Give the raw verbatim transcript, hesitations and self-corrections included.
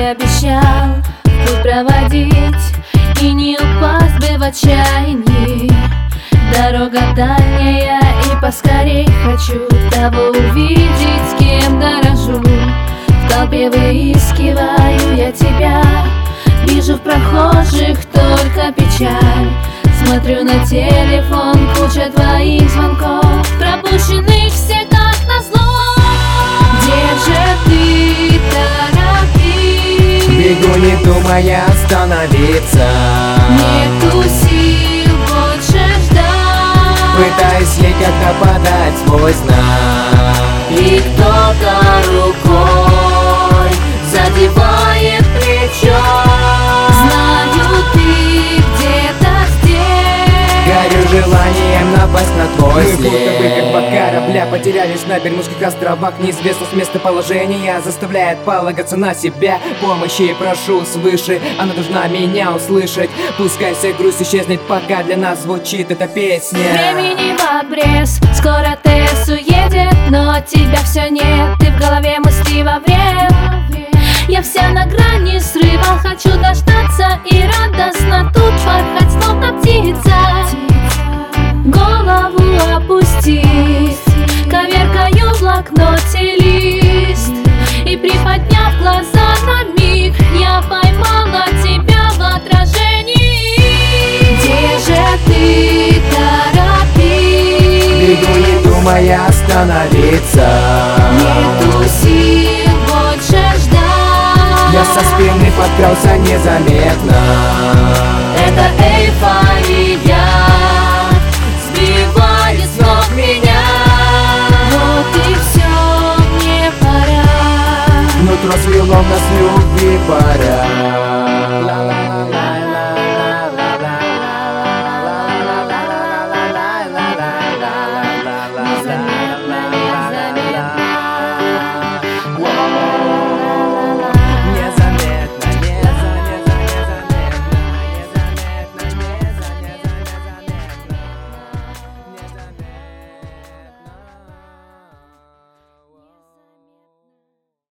обещал в путь проводить и не упасть бы в отчаянии. Дорога дальняя и поскорей хочу того увидеть, с кем дорожу. В толпе выискиваю я тебя, вижу в прохожих только печаль. Смотрю на телефон, куча твоих звонков, пропущенных все как назло. Где же ты, торопись? Бегу, не думая остановиться, нету сил больше ждать. пытаюсь ей как-то подать свой знак, И кто-то рукой задевает плечо. Знаю, ты где-то здесь. горю желанием напасть на твой Мы след. будто бы как два корабля потерялись на Бермудских островах. Неизвестность местоположения заставляет полагаться на себя. Помощи прошу свыше, она должна меня услышать. Пускай вся грусть исчезнет, пока для нас звучит эта песня. Времени в обрез, скоро ТС уедет, но тебя все нет, ты в голове мысли во время. Я вся на грани срыва, хочу дождаться и радостно тут порхать, словно птица. Голову опустить, коверкаю в блокноте лист, и приподняв глаза на миг, я поймала тебя в отражении. Где же ты, торопись? Бегу, не думая остановиться, Нету сил больше ждать. я со спины подкрался незаметно. Это эйфория сбивает с ног меня. Вот и все, мне пора. Нутро свело нас любви пора.